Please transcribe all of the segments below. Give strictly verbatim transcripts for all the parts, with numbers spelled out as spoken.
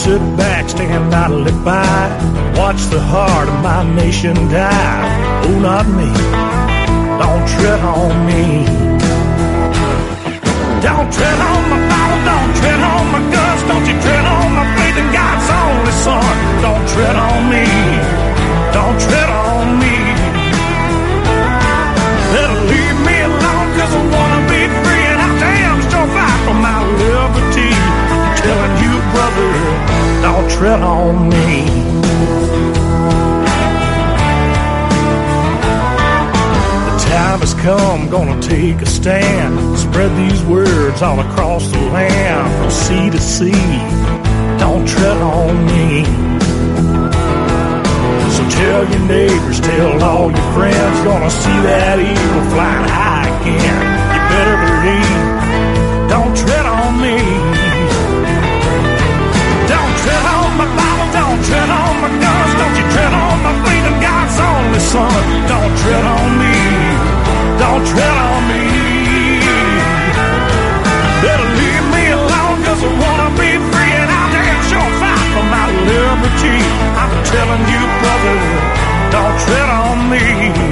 sit back, stand idly by, watch the heart of my nation die. Oh, not me. Don't tread on me. Don't tread on my Bible, don't tread on my guts, don't you tread on my faith in God's only Son. Don't tread on me. Don't tread on me. Better leave me alone, cause I wanna be free, and I damn sure fight for my liberty. I'm telling you, brother, don't tread on me. The time has come, gonna take a stand, spread these words all across the land, from sea to sea. Don't tread on me. So tell your neighbors, tell all your friends, gonna see that eagle flying high again. You better believe, don't tread on me. Don't tread on my Bible, don't tread on my guns, don't you tread on my faith in God's only Son. Don't tread on me, don't tread on me. Better leave me alone, cause I wanna be free, and I'll damn sure fight for my liberty. I'm telling you, brother, don't tread on me.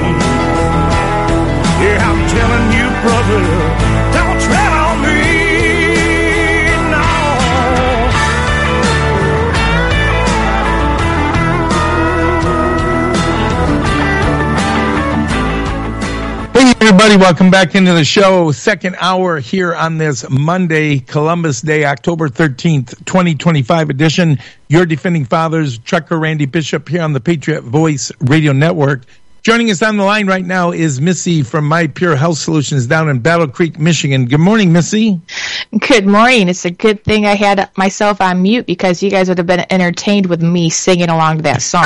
Yeah, I'm telling you, brother, don't tread on me. No. Hey, everybody, welcome back into the show. Second hour here on this Monday, Columbus Day, October thirteenth, twenty twenty-five edition. Your Defending Fathers, Trucker Randy Bishop here on the Patriot Voice Radio Network. Joining us on the line right now is Missy from My Pure Health Solutions down in Battle Creek, Michigan. Good morning, Missy. Good morning. It's a good thing I had myself on mute, because you guys would have been entertained with me singing along to that song.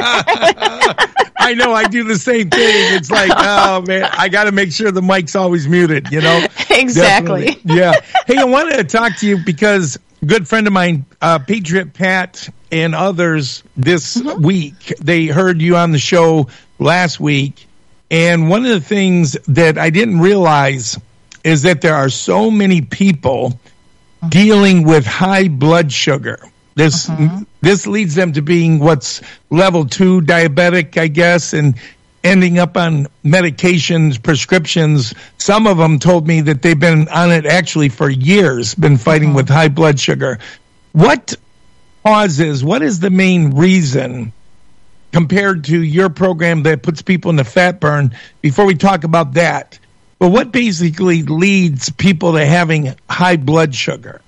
I know, I do the same thing. It's like, oh, man, I got to make sure the mic's always muted, you know? Exactly. Definitely. Yeah. Hey, I wanted to talk to you because a good friend of mine, uh, Patriot Pat, and others this mm-hmm. week, they heard you on the show last week. And one of the things that I didn't realize is that there are so many people mm-hmm. dealing with high blood sugar. This mm-hmm. this leads them to being what's level two diabetic, I guess, and ending up on medications, prescriptions. Some of them told me that they've been on it actually for years, been fighting mm-hmm. with high blood sugar. What causes, what is the main reason compared to your program that puts people in the fat burn? Before we talk about that, but what basically leads people to having high blood sugar?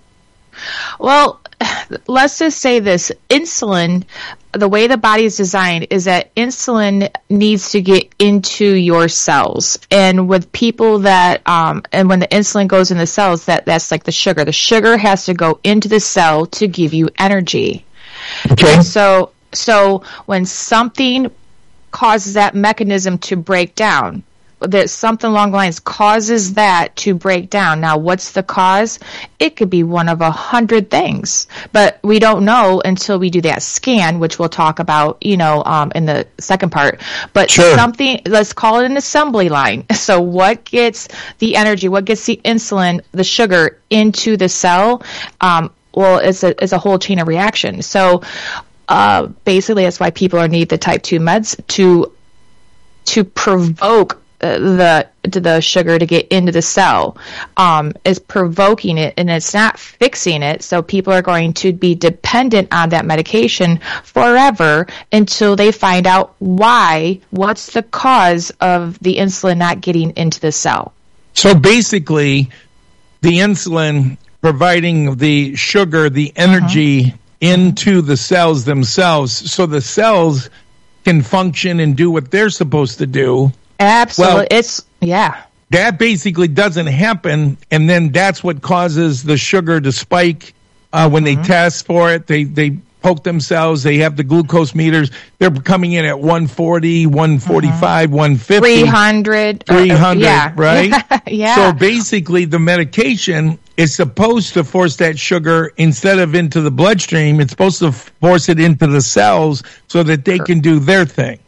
Well, let's just say this. Insulin, the way the body is designed is that insulin needs to get into your cells. And with people that, um, and when the insulin goes in the cells, that, that's like the sugar. The sugar has to go into the cell to give you energy. Okay. And so, so when something causes that mechanism to break down, that something along the lines causes that to break down. Now, what's the cause? It could be one of a hundred things, but we don't know until we do that scan, which we'll talk about, you know, um, in the second part. But sure. something, let's call it an assembly line. So what gets the energy, what gets the insulin, the sugar into the cell? Um, well, it's a, it's a whole chain of reaction. So, uh, basically that's why people are need the type two meds to, to provoke the the sugar to get into the cell. Um, is provoking it, and it's not fixing it. So people are going to be dependent on that medication forever until they find out why, what's the cause of the insulin not getting into the cell. So basically, the insulin providing the sugar, the energy mm-hmm. into the cells themselves, so the cells can function and do what they're supposed to do. Absolutely. Well, it's, yeah. That basically doesn't happen, and then that's what causes the sugar to spike uh, when mm-hmm. they test for it. They they poke themselves. They have the glucose meters. They're coming in at one forty, one forty-five, mm-hmm. one fifty. three hundred. three hundred, uh, yeah. right? Yeah. So basically the medication is supposed to force that sugar instead of into the bloodstream. It's supposed to force it into the cells so that they can do their thing.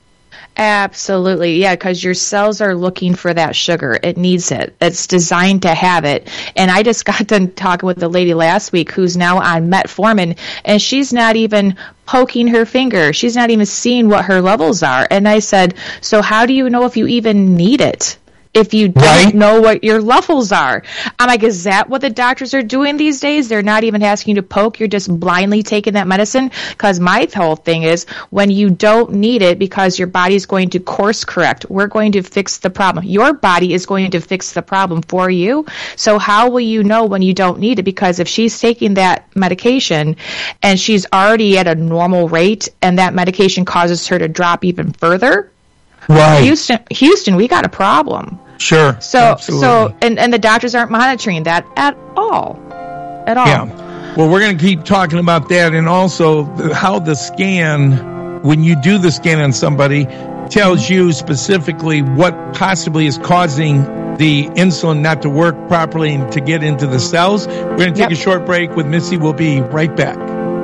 Absolutely. Yeah, because your cells are looking for that sugar. It needs it. It's designed to have it. And I just got done talking with a lady last week who's now on metformin, and she's not even poking her finger. She's not even seeing what her levels are. And I said, so how do you know if you even need it? If you don't right. know what your levels are. I'm like, is that what the doctors are doing these days? They're not even asking you to poke. You're just blindly taking that medicine. Because my whole thing is, when you don't need it because your body's going to course correct, we're going to fix the problem. Your body is going to fix the problem for you. So how will you know when you don't need it? Because if she's taking that medication and she's already at a normal rate and that medication causes her to drop even further, right. Houston, Houston, we got a problem. Sure. So, absolutely. so, and, and the doctors aren't monitoring that at all, at all. Yeah. Well, we're going to keep talking about that, and also the, how the scan, when you do the scan on somebody, tells you specifically what possibly is causing the insulin not to work properly and to get into the cells. We're going to take yep. a short break with Missy. We'll be right back.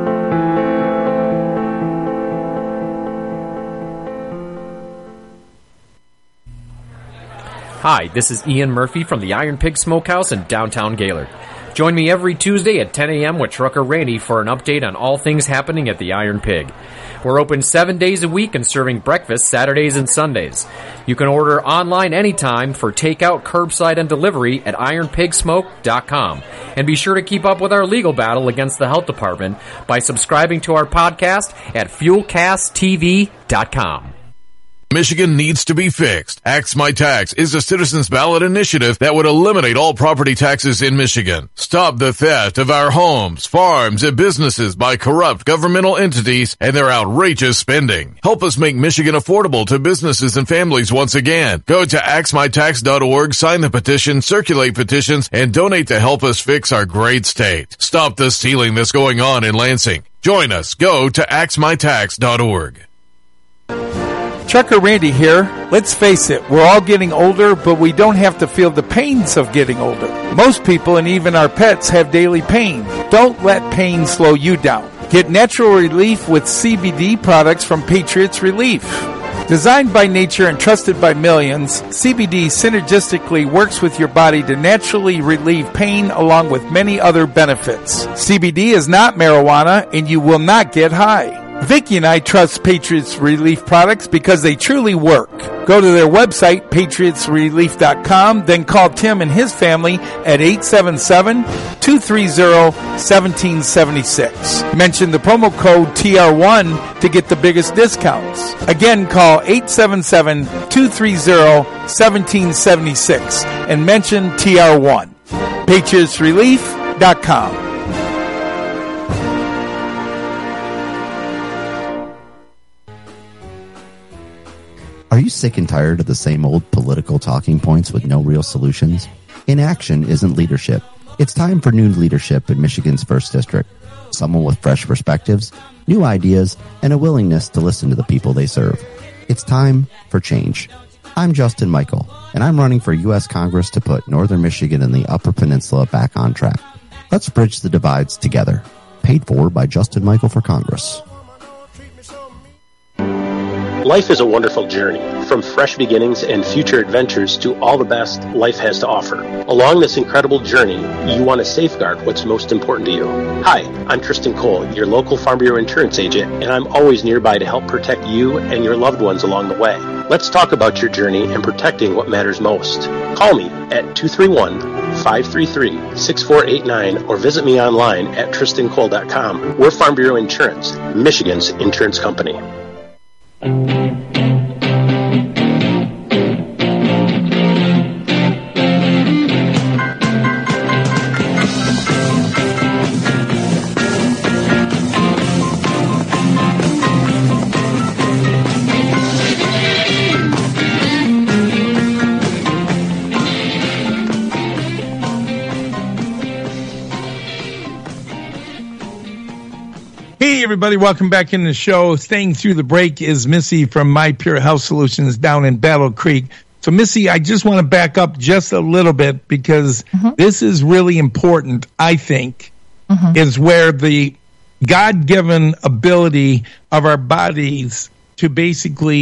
Hi, this is Ian Murphy from the Iron Pig Smokehouse in downtown Gaylord. Join me every Tuesday at ten a.m. with Trucker Randy for an update on all things happening at the Iron Pig. We're open seven days a week and serving breakfast Saturdays and Sundays. You can order online anytime for takeout, curbside, and delivery at iron pig smoke dot com. And be sure to keep up with our legal battle against the health department by subscribing to our podcast at fuel cast t v dot com. Michigan needs to be fixed. Axe My Tax is a citizens ballot initiative that would eliminate all property taxes in Michigan. Stop the theft of our homes, farms, and businesses by corrupt governmental entities and their outrageous spending. Help us make Michigan affordable to businesses and families once again. Go to axe my tax dot org, sign the petition, circulate petitions, and donate to help us fix our great state. Stop the stealing that's going on in Lansing. Join us. Go to axe my tax dot org. Trucker Randy here. Let's face it, we're all getting older, but we don't have to feel the pains of getting older. Most people and even our pets have daily pain. Don't let pain slow you down. Get natural relief with C B D products from Patriots Relief. Designed by nature and trusted by millions, C B D synergistically works with your body to naturally relieve pain along with many other benefits. C B D is not marijuana and you will not get high. Vicki and I trust Patriots Relief products because they truly work. Go to their website, patriots relief dot com, then call Tim and his family at eight seven seven, two three zero, one seven seven six. Mention the promo code T R one to get the biggest discounts. Again, call eight seven seven, two three zero, one seven seven six and mention T R one. patriots relief dot com. Are you sick and tired of the same old political talking points with no real solutions? Inaction isn't leadership. It's time for new leadership in Michigan's first District. Someone with fresh perspectives, new ideas, and a willingness to listen to the people they serve. It's time for change. I'm Justin Michael, and I'm running for U S Congress to put Northern Michigan and the Upper Peninsula back on track. Let's bridge the divides together. Paid for by Justin Michael for Congress. Life is a wonderful journey, from fresh beginnings and future adventures to all the best life has to offer. Along this incredible journey, you want to safeguard what's most important to you. Hi, I'm Tristan Cole, your local Farm Bureau insurance agent, and I'm always nearby to help protect you and your loved ones along the way. Let's talk about your journey and protecting what matters most. Call me at two three one, five three three, six four eight nine or visit me online at tristan cole dot com. We're Farm Bureau Insurance, Michigan's insurance company. Hey, everybody, welcome back in the show. Staying through the break is Missy from My Pure Health Solutions down in Battle Creek. So, Missy, I just want to back up just a little bit because mm-hmm. this is really important, I think, mm-hmm. is where the God-given ability of our bodies to basically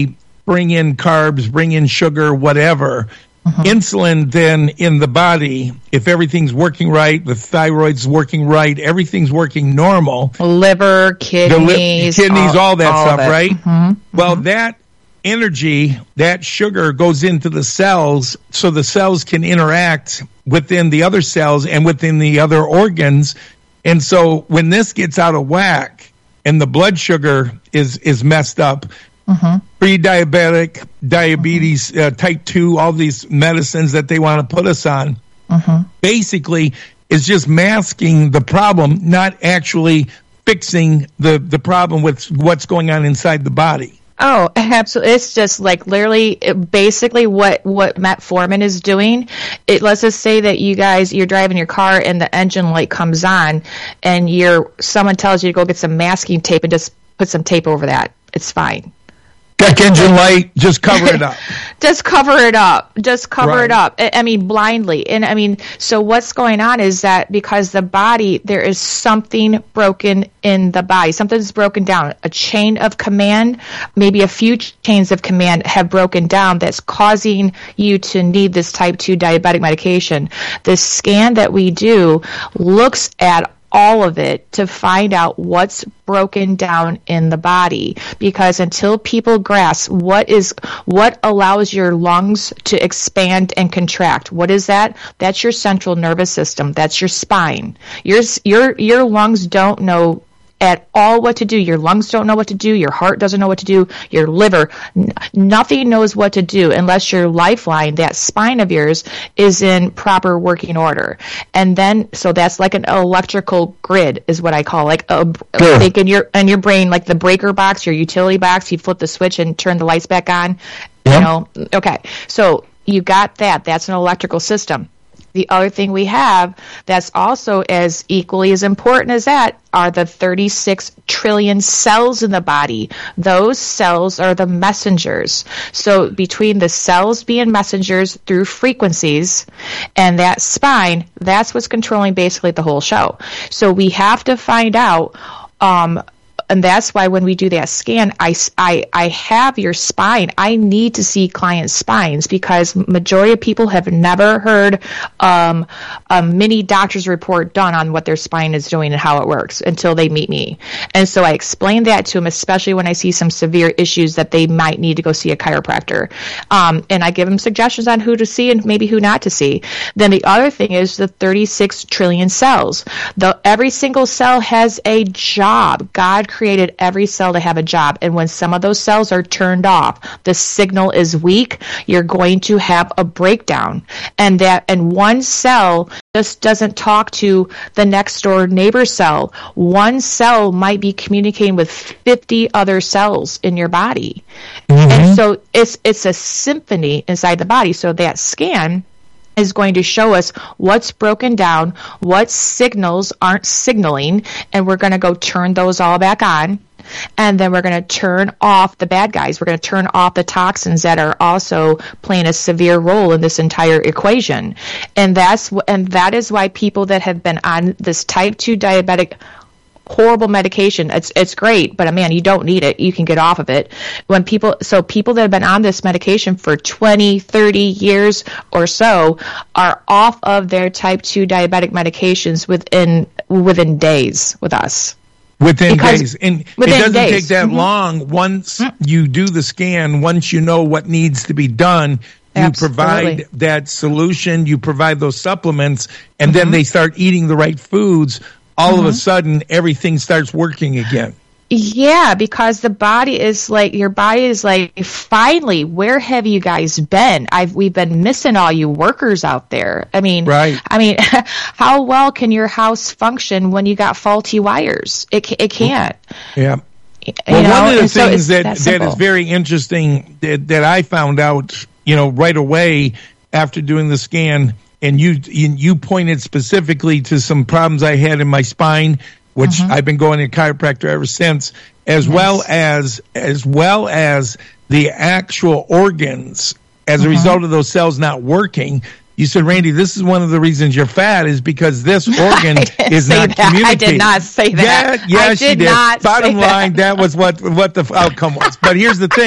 bring in carbs, bring in sugar, whatever. Uh-huh. Insulin then in the body, if everything's working right, the thyroid's working right, everything's working normal. Liver, kidneys. The li- kidneys, all, all that all stuff, right? Mm-hmm. Well, mm-hmm. that energy, that sugar goes into the cells so the cells can interact within the other cells and within the other organs. And so when this gets out of whack and the blood sugar is, is messed up, mm-hmm. pre-diabetic, diabetes, mm-hmm. uh, type two, all these medicines that they want to put us on, mm-hmm. basically is just masking the problem, not actually fixing the, the problem with what's going on inside the body. Oh, absolutely. It's just like literally it, basically what, what metformin is doing. It, let's just say that you guys, you're driving your car and the engine light comes on and you're, someone tells you to go get some masking tape and just put some tape over that. It's fine. Check engine light, just cover it up. Just cover it up. Just cover right. it up. I, I mean, blindly. And I mean, so what's going on is that because the body, there is something broken in the body. Something's broken down. A chain of command, maybe a few chains of command have broken down that's causing you to need this type two diabetic medication. The scan that we do looks at all of it to find out what's broken down in the body, because until people grasp what is what allows your lungs to expand and contract, what is that? That's your central nervous system. That's your spine. Your your your lungs don't know at all what to do. Your lungs don't know what to do. Your heart doesn't know what to do. Your liver, n- nothing knows what to do unless your lifeline, that spine of yours, is in proper working order. And then, so that's like an electrical grid is what I call, like a, sure. like in your, in your brain, like the breaker box, your utility box, you flip the switch and turn the lights back on. Yep. You know, okay. So you got that. That's an electrical system. The other thing we have that's also as equally as important as that are the thirty-six trillion cells in the body. Those cells are the messengers. So between the cells being messengers through frequencies and that spine, that's what's controlling basically the whole show. So we have to find out, um, and that's why when we do that scan, I, I, I have your spine. I need to see clients' spines because majority of people have never heard um, a mini doctor's report done on what their spine is doing and how it works until they meet me. And so I explain that to them, especially when I see some severe issues that they might need to go see a chiropractor. Um, and I give them suggestions on who to see and maybe who not to see. Then the other thing is the thirty-six trillion cells. The, every single cell has a job. God created every cell to have a job, and when some of those cells are turned off, the signal is weak, you're going to have a breakdown. And that and one cell just doesn't talk to the next door neighbor cell. One cell might be communicating with fifty other cells in your body. Mm-hmm. And so it's it's a symphony inside the body. So that scan is going to show us what's broken down, what signals aren't signaling, and we're going to go turn those all back on. And then we're going to turn off the bad guys. We're going to turn off the toxins that are also playing a severe role in this entire equation. And that's and that is why people that have been on this type two diabetic horrible medication, it's it's great, but man, you don't need it. You can get off of it. When people, so people that have been on this medication for twenty, thirty years or so are off of their type two diabetic medications within within days with us. Within Because days. And within it doesn't days. take that Mm-hmm. long. Once mm-hmm. you do the scan, once you know what needs to be done, you Absolutely. provide that solution, you provide those supplements, and Mm-hmm. then they start eating the right foods. All Mm-hmm. of a sudden, everything starts working again. Yeah, because the body is like, your body is like, finally, where have you guys been? I've we've been missing all you workers out there. I mean, Right. I mean, how well can your house function when you got faulty wires? It ca- it can't. Yeah. You Well, know? one of the And so things it's that, that that simple. is very interesting that, that I found out, you know, right away after doing the scan, and you you pointed specifically to some problems I had in my spine, which mm-hmm. I've been going to chiropractor ever since, as yes. well as as well as the actual organs as mm-hmm. a result of those cells not working. You said, Randy, this is one of the reasons you're fat is because this organ is not that. communicating. I did not say that. Yeah, yes, I did you did. not Bottom say line, that. that was what what the outcome was. But here's the thing.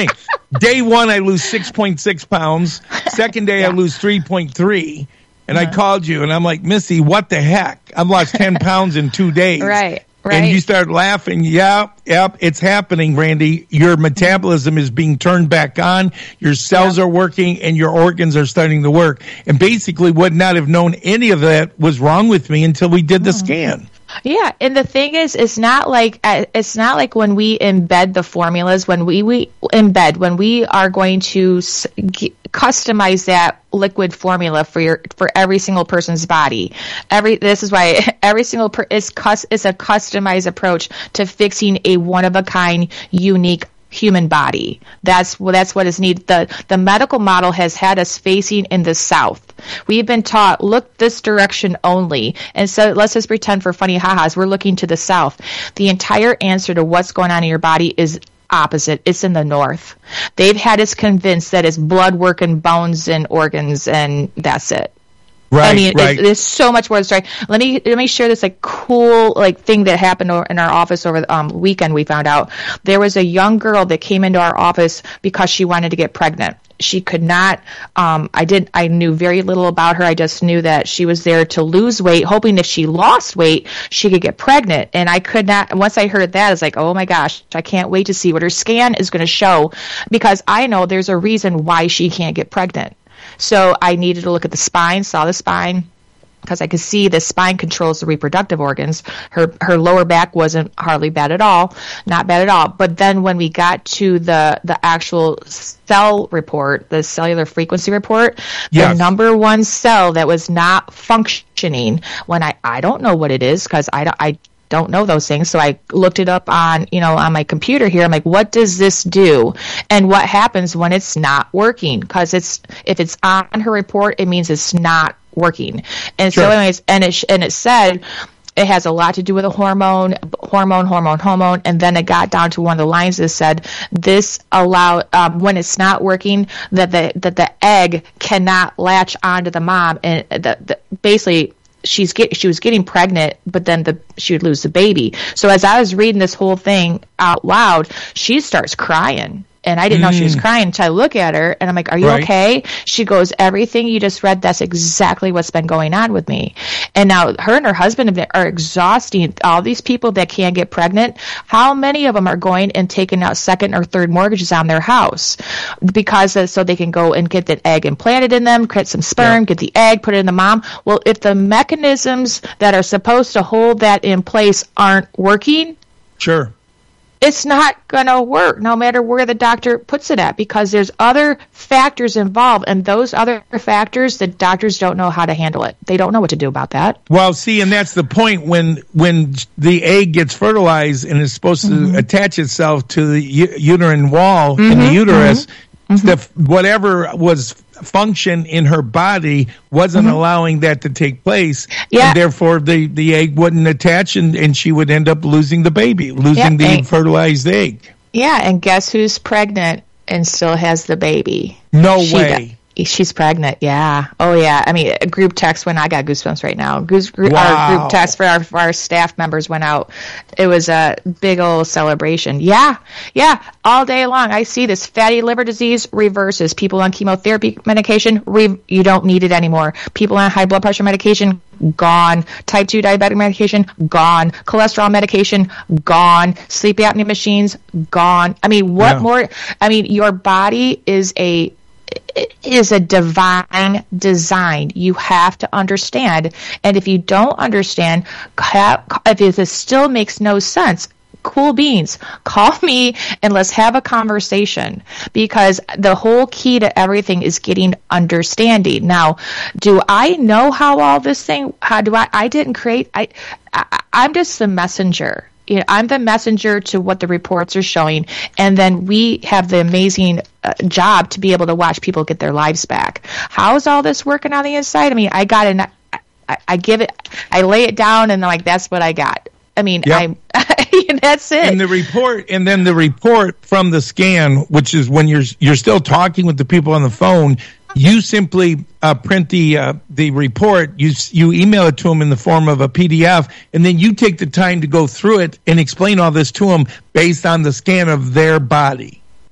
day one, I lose six point six pounds. Second day, yeah. I lose three point three. And uh-huh. I called you, and I'm like, Missy, what the heck? I've lost ten pounds in two days. Right, right. And you start laughing. Yep, yep, it's happening, Randy. Your metabolism is being turned back on. Your cells yep. are working, and your organs are starting to work. And basically would not have known any of that was wrong with me until we did the mm. scan. Yeah, and the thing is, it's not like it's not like when we embed the formulas. When we, we embed, when we are going to g- customize that liquid formula for your for every single person's body. Every this is why every single per, is cus, is a customized approach to fixing a one of a kind, unique human body. That's well, that's what is needed. The the medical model has had us facing in the south. We've been taught, look this direction only. And so let's just pretend for funny ha-has, we're looking to the south. The entire answer to what's going on in your body is opposite. It's in the north. They've had us convinced that it's blood work and bones and organs, and that's it. Right, I mean, right. It's, there's so much more to the story. Let me let me share this like cool like thing that happened in our office over the um, weekend. We found out there was a young girl that came into our office because she wanted to get pregnant. She could not. Um, I did. I knew very little about her. I just knew that she was there to lose weight, hoping if she lost weight, she could get pregnant. And I could not. Once I heard that, I was like, "Oh my gosh! I can't wait to see what her scan is going to show," because I know there's a reason why she can't get pregnant. So I needed to look at the spine, saw the spine, because I could see the spine controls the reproductive organs. Her her lower back wasn't hardly bad at all, not bad at all. But then when we got to the, the actual cell report, the cellular frequency report, yes. the number one cell that was not functioning, when I, I don't know what it is, because I don't, I don't know those things. So I looked it up on, you know, on my computer here. I'm like, what does this do? And what happens when it's not working? Because it's, if it's on her report, it means it's not working. And sure. so anyways, and it, and it said, it has a lot to do with a hormone, hormone, hormone, hormone. And then it got down to one of the lines that said, this allow, um, when it's not working, that the, that the egg cannot latch onto the mom. And the, the, basically, she's get she was getting pregnant, but then the she would lose the baby. So as I was reading this whole thing out loud, she starts crying. And I didn't mm. know she was crying until I look at her, and I'm like, are you right. okay? She goes, everything you just read, that's exactly what's been going on with me. And now her and her husband are exhausting all these people that can't get pregnant. How many of them are going and taking out second or third mortgages on their house because uh, so they can go and get that egg implanted in them, create some sperm, yeah. get the egg, put it in the mom? Well, if the mechanisms that are supposed to hold that in place aren't working, sure. it's not going to work no matter where the doctor puts it at, because there's other factors involved, and those other factors, the doctors don't know how to handle it. They don't know what to do about that. Well, see, and that's the point. When when the egg gets fertilized and is supposed mm-hmm. to attach itself to the u- uterine wall mm-hmm. in the uterus, mm-hmm. the, whatever was function in her body wasn't mm-hmm. allowing that to take place, yeah. and therefore the, the egg wouldn't attach, and, and she would end up losing the baby, losing yeah, the fertilized egg. Yeah, and guess who's pregnant and still has the baby? No she way. Does. She's pregnant, yeah. Oh, yeah. I mean, a group text when I got goosebumps right now. Goose, group, wow. Our group text for our, for our staff members went out. It was a big old celebration. Yeah, yeah. All day long, I see this fatty liver disease reverses. People on chemotherapy medication, re- you don't need it anymore. People on high blood pressure medication, gone. Type two diabetic medication, gone. Cholesterol medication, gone. Sleep apnea machines, gone. I mean, what yeah. more? I mean, your body is a It is a divine design. You have to understand. And if you don't understand, if this still makes no sense, cool beans, call me and let's have a conversation, because the whole key to everything is getting understanding. Now, do I know how all this thing, how do I, I didn't create, I, I I'm just the messenger. You know, I'm the messenger to what the reports are showing, and then we have the amazing uh, job to be able to watch people get their lives back. How is all this working on the inside? I mean, I got it. I, I give it, I lay it down, and I'm like, that's what I got. I mean, yep. I'm, that's it. And the report, and then the report from the scan, which is when you're you're still talking with the people on the phone. You simply uh, print the uh, the report, you you email it to them in the form of a P D F, and then you take the time to go through it and explain all this to them based on the scan of their body.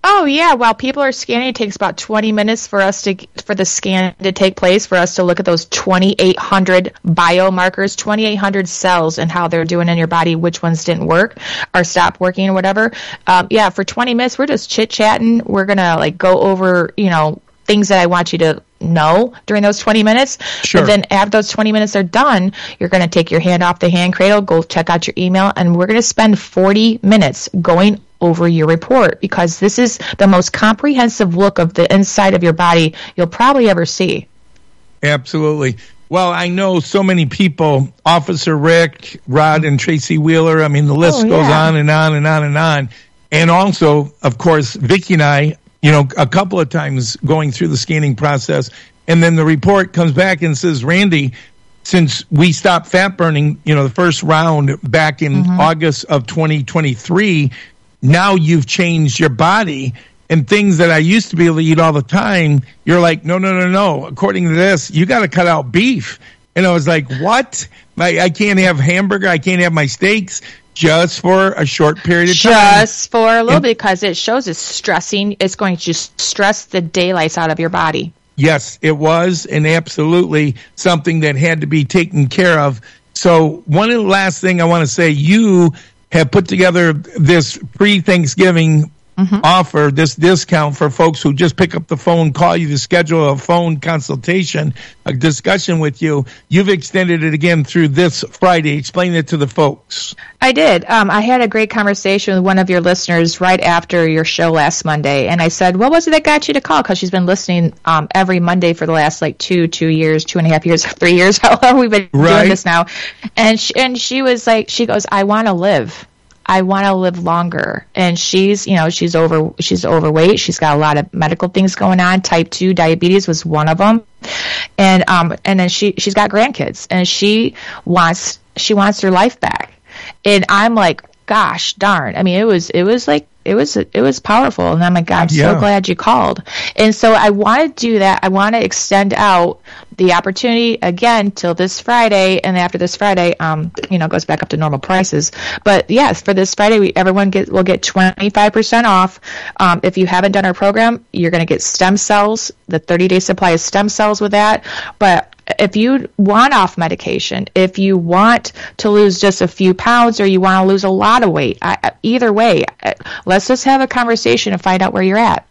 Oh yeah, while people are scanning, it takes about twenty minutes for us to for the scan to take place, for us to look at those twenty-eight hundred biomarkers, twenty-eight hundred cells, and how they're doing in your body, which ones didn't work or stopped working or whatever. Um, yeah, for twenty minutes, we're just chit chatting. We're gonna like go over, you know, things that I want you to know during those twenty minutes. Sure. But then after those twenty minutes are done, you're going to take your hand off the hand cradle, go check out your email, and we're going to spend forty minutes going over your report, because this is the most comprehensive look of the inside of your body you'll probably ever see. Absolutely. Well, I know so many people, Officer Rick, Rod, and Tracy Wheeler. I mean, the list Oh, goes yeah. on and on and on and on. And also, of course, Vicki and I, you know, a couple of times going through the scanning process, and then the report comes back and says, Randy, since we stopped fat burning, you know, the first round back in Mm-hmm. August of twenty twenty-three, now you've changed your body, and things that I used to be able to eat all the time, you're like, no, no, no, no. According to this, you got to cut out beef. And I was like, what? I, I can't have hamburger. I can't have my steaks. Just for a short period of time. Just for a little And- bit, because it shows it's stressing. It's going to just stress the daylights out of your body. Yes, it was, and absolutely something that had to be taken care of. So one of the last thing I want to say, you have put together this pre-Thanksgiving Mm-hmm. offer, this discount for folks who just pick up the phone, call you to schedule a phone consultation, a discussion with you. You've extended it again through this Friday. Explain it to the folks. I did. Um, I had a great conversation with one of your listeners right after your show last Monday, and I said, "What was it that got you to call?" Because she's been listening um, every Monday for the last like two, two years, two and a half years, three years. How long we've been Right. doing this now? And she, and she was like, she goes, "I want to live. I want to live longer." And she's, you know, she's over, she's overweight. She's got a lot of medical things going on. Type two diabetes was one of them. And, um, and then she, she's got grandkids, and she wants, she wants her life back. And I'm like, gosh darn. I mean, it was, it was like, it was, it was powerful. And I'm like, God, I'm Yeah. so glad you called. And so I want to do that. I want to extend out the opportunity again till this Friday. And after this Friday, um, you know, goes back up to normal prices. But yes, for this Friday, we, everyone get, will get twenty-five percent off. Um, if you haven't done our program, you're going to get stem cells, the thirty day supply of stem cells with that. But if you want off medication, if you want to lose just a few pounds, or you want to lose a lot of weight, I, either way, let's just have a conversation and find out where you're at.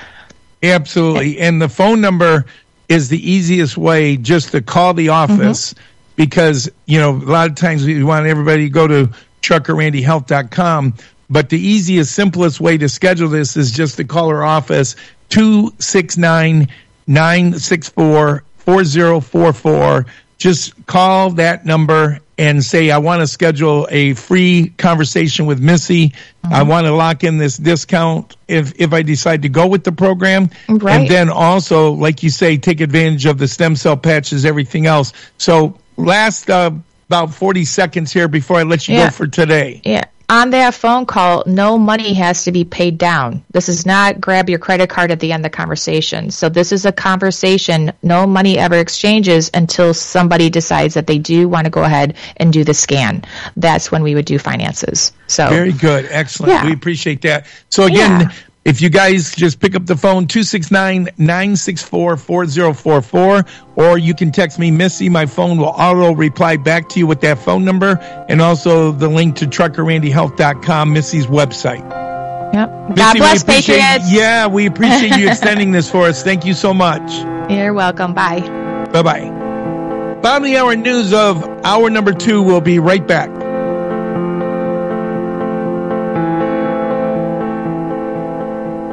Absolutely. And the phone number is the easiest way, just to call the office, mm-hmm. because, you know, a lot of times we want everybody to go to trucker randy health dot com, but the easiest, simplest way to schedule this is just to call our office, two six nine, nine six four, four zero four four. Just call that number and say, I want to schedule a free conversation with Missy. Mm-hmm. I want to lock in this discount if, if I decide to go with the program. Right. And then also, like you say, take advantage of the stem cell patches, everything else. So last uh, about forty seconds here before I let you yeah. go for today. Yeah. On that phone call, no money has to be paid down. This is not grab your credit card at the end of the conversation. So this is a conversation. No money ever exchanges until somebody decides that they do want to go ahead and do the scan. That's when we would do finances. So very good. Excellent. Yeah. We appreciate that. So again, Yeah. if you guys just pick up the phone, two six nine, nine six four, four zero four four, or you can text me, Missy. My phone will auto reply back to you with that phone number, and also the link to trucker randy health dot com, Missy's website. Yep. Missy, God we bless, appreciate- Patriots. Yeah, we appreciate you extending this for us. Thank you so much. You're welcome. Bye. Bye-bye. Bottom of the hour news of hour number two. We'll be right back.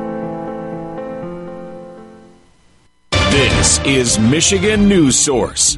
This is Michigan News Source.